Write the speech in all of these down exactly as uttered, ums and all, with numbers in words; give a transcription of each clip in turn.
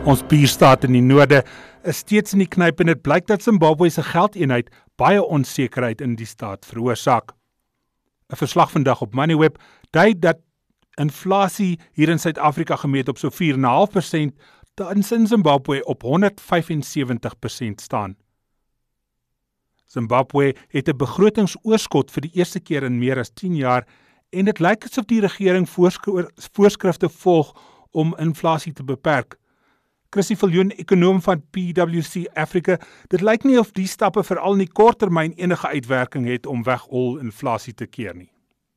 Ons buurstaat in die noorde is steeds in die knyp en dit blyk dat Zimbabwe se geldeenheid baie onsekerheid in die staat veroorsaak. 'n Verslag vandag op Moneyweb dui dat inflasie hier in Suid-Afrika gemeet op so vier komma vyf persent tans in Zimbabwe op honderd vyf en sewenttig persent staan. Zimbabwe het 'n begrotingsoorskot vir die eerste keer in meer as tien jaar en dit lyk asof die regering voorskrifte volg om inflasie te beperk. Chrissy Viljoen, ekonoom van P W C Africa, dit lyk nie of die stappe veral in die korttermyn enige uitwerking het om weg-all inflasie te keer nie.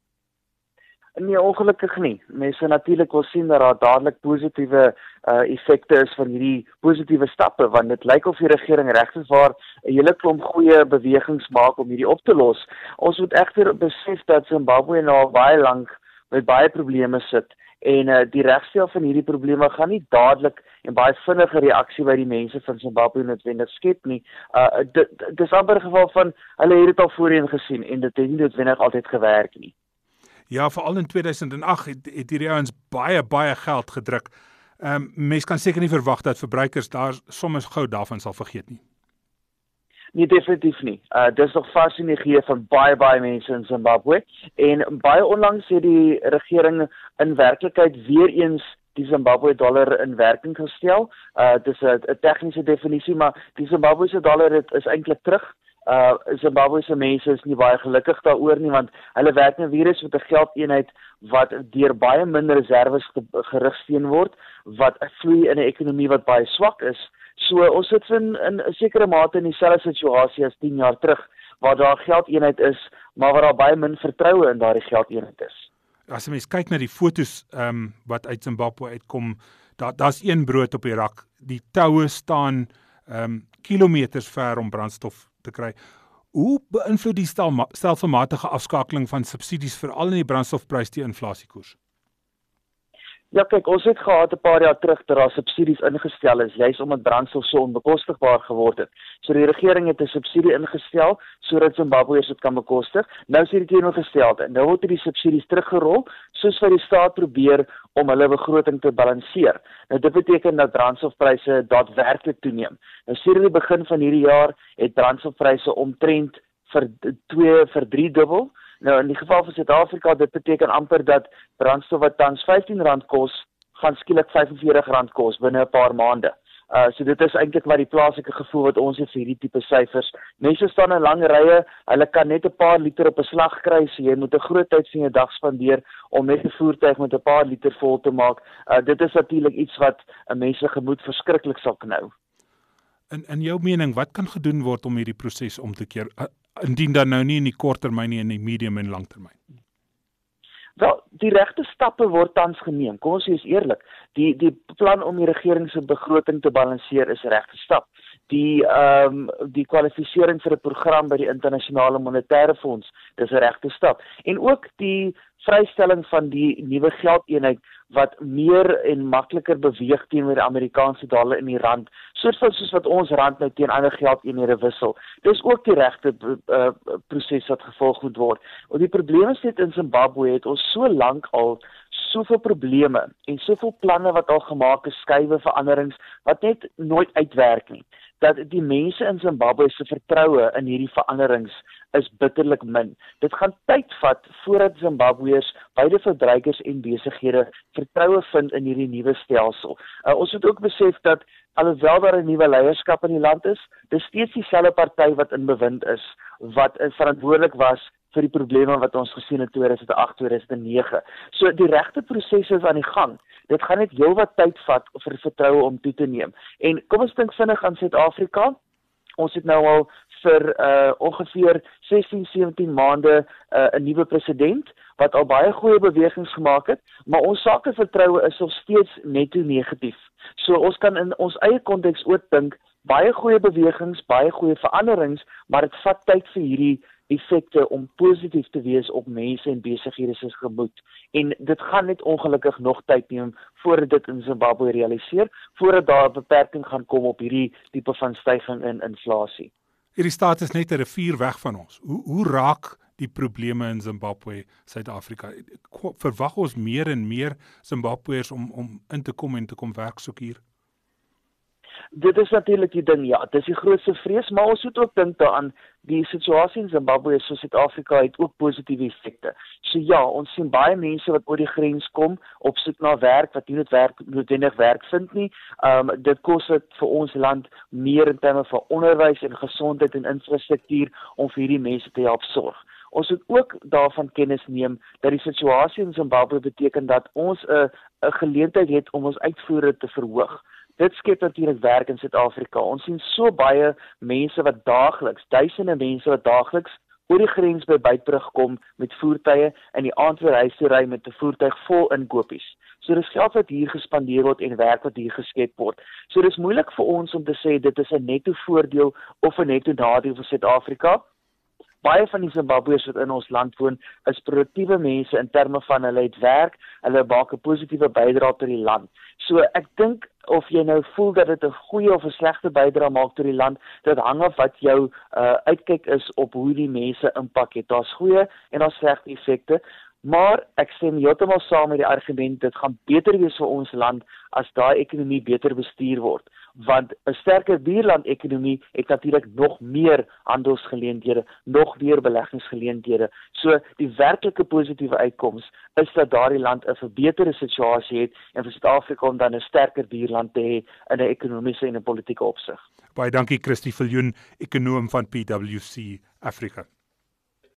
Nee, ongelukkig nie. Mense natuurlik wil sien dat daar dadelik positiewe uh, effekte is van hierdie positiewe stappe, want dit lyk of die regering regtig waar 'n hele klomp goeie bewegings maak om hierdie op te los. Ons moet egter besef dat Zimbabwe nou al baie lank met baie probleme sit. En uh, die regstel van hierdie probleme gaan nie dadelik en baie vinnige reaksie by die mense van Zimbabwe noodwendig skep nie. Uh, dit, dit is amper 'n geval van, hulle het dit al voorheen gesien en dit het nie noodwendig altyd gewerk nie. Ja, veral in twee duisend agt het, het hierdie ouens baie, baie geld gedruk. Um, mens kan seker nie verwag dat verbruikers daar soms gou daarvan sal vergeet nie. Nee, definitief nie. Uh, dit is nog vas in die geheue van baie, baie mense in Zimbabwe. En baie onlangs het die regering in werklikheid weer eens die Zimbabwe dollar in werking gestel. Uh, dit is 'n tegniese definisie, maar die Zimbabwe se dollar het, is eintlik terug. Uh, Zimbabwe se mense is nie baie gelukkig daaroor nie, want hulle werk nou weer eens met 'n geldeenheid wat deur baie minder reserves gerigsteen word, wat vloei in 'n ekonomie wat baie swak is. So ons sit in 'n sekere mate in dieselfde situasie as tien jaar terug, waar daar geldeenheid is, maar waar daar baie min vertroue in daardie geldeenheid is. As 'n mens kyk na die fotos um, wat uit Zimbabwe uitkom, daar daar's een brood op die rak. Die toue staan um, kilometers ver om brandstof te kry. Hoe beïnvloed die stel, stelselmatige afskakeling van subsidies veral in die brandstofprys die inflasiekoers? Ja, kyk, ons het gehad 'n paar jaar terug dat daar subsidies ingestel is, juis omdat brandstof so onbekostigbaar geword het. So die regering het 'n subsidie ingestel sodat Zimbabweërs dit kan bekostig. Nou is dit teenoorgestelde. Nou word die subsidies teruggerol, soos wat die staat probeer om hulle begroting te balanseer. Nou dit beteken dat brandstofpryse daadwerklik toeneem. Nou sedert die begin van hierdie jaar het brandstofpryse omtrent vir twee vir drie dubbel. Nou in die geval van Suid-Afrika, dit beteken amper dat brandstof wat tans vyftien rand kos, gaan skielik vyf en veertig rand kos binne 'n paar maande. Uh, so dit is eintlik maar die plaaslike gevoel wat ons het vir hierdie tipe syfers. Mense staan in lang rye, hulle kan net 'n paar liter op 'n slag kry, so jy moet 'n groot tyd van jou dag spandeer om net 'n voertuig met 'n paar liter vol te maak. Uh, dit is natuurlik iets wat 'n mens se gemoed verskriklik sal knou. In in jou mening, wat kan gedoen word om hierdie proses om te keer? Indien dan nou nie in die korttermyn nie, in die medium en langtermyn. Wel, die regte stappe word tans geneem. Kom ons wees eerlik. Die die plan om die regering se begroting te balanseer is 'n regte stap. Die ehm um, die kwalifisering vir 'n program by die Internasionale Monetaire Fonds, dis 'n regte stap. En ook die vrystelling van die nuwe geldeenheid wat meer en makliker beweeg teenoor die Amerikaanse dollar en die rand, soos soos wat ons rand nou teen ander geldeenhede wissel. Dis ook die regte uh, proses wat gevolg moet word. Want die probleem is net in Zimbabwe het ons so lank al soveel probleme en soveel planne wat al gemaak is, skuwe veranderings wat net nooit uitwerk nie. Dat die mense in Zimbabwe se vertroue in hierdie veranderings is bitterlik min. Dit gaan tyd vat voordat Zimbabweërs, beide verbruikers en besighede vertroue vind in hierdie nuwe stelsel. Uh, ons moet ook besef dat alhoewel daar 'n nuwe leierskap in die land is, dis steeds dieselfde party wat in bewind is, wat uh, verantwoordelik was vir die probleme wat ons gesien het in twee duisend agt, twee duisend nege. So die regte prosesse is aan die gang. Dit gaan net heelwat tyd vat vir vertroue om toe te neem. En kom ons dink vinnig aan Suid-Afrika. Ons het nou al vir uh, ongeveer sestien, sewentien maande uh, 'n nuwe president wat al baie goeie bewegings gemaak het, maar ons sakevertroue is nog steeds netto negatief. So ons kan in ons eie konteks ook dink, baie goeie bewegings, baie goeie veranderings, maar dit vat tyd vir hierdie effekte om positief te wees op mense en besighede se gemoed. En dit gaan net ongelukkig nog tyd neem voordat dit in Zimbabwe realiseer, voordat daar 'n beperking gaan kom op hierdie tipe van stygings in inflasie. Hierdie staat is net 'n rivier weg van ons. Hoe hoe raak die probleme in Zimbabwe, Suid-Afrika? Verwag ons meer en meer Zimbabweërs om om in te kom en te kom werk soek hier? Dit is natuurlik die ding, ja, dis die grootste vrees, maar ons moet ook dink daaraan, die situasie in Zimbabwe soos Suid-Afrika het ook positiewe effekte. So ja, ons sien baie mense wat oor die grens kom, op soek na werk, wat nie net werk, noodwendig werk vind nie. Um, dit kos dit vir ons land meer in terme van onderwys en gesondheid en infrastruktuur om vir hierdie mense te help sorg. Ons moet ook daarvan kennis neem dat die situasie in Zimbabwe beteken dat ons 'n 'n geleentheid het om ons uitvoere te verhoog. Dit skep natuurlik werk in Suid-Afrika. Ons sien so baie mense wat daagliks, duisende mense wat daagliks oor die grens by Beitbrug kom met voertuie en die aand weer huis toe ry met 'n voertuig vol inkopies. So dis geld wat hier gespandeer word en werk wat hier geskep word. So dis moeilik vir ons om te sê dit is 'n netto voordeel of 'n netto nadeel vir Suid-Afrika. Baie van die Zimbabweërs wat in ons land woon, is produktiewe mense in terme van hulle het werk, hulle maak 'n positiewe bydrae tot die land. So ek dink of jy nou voel dat dit 'n goeie of 'n slegte bydrae maak tot die land, dit hang af wat jou uh, uitkyk is op hoe die mense impak het. Daar's goeie en daar's slegte effekte, maar ek stem heeltemal saam met die argument dit gaan beter wees vir ons land as daai ekonomie beter bestuur word. Want 'n sterker buurland-ekonomie het natuurlik nog meer handelsgeleenthede, nog meer beleggingsgeleenthede. So die werklike positiewe uitkoms is dat daardie land 'n verbeterde situasie het en vir Suid-Afrika om dan 'n sterker buurland te hê in 'n ekonomiese en 'n politieke opsig. Baie dankie Christie Viljoen, ekonoom van P W C Afrika.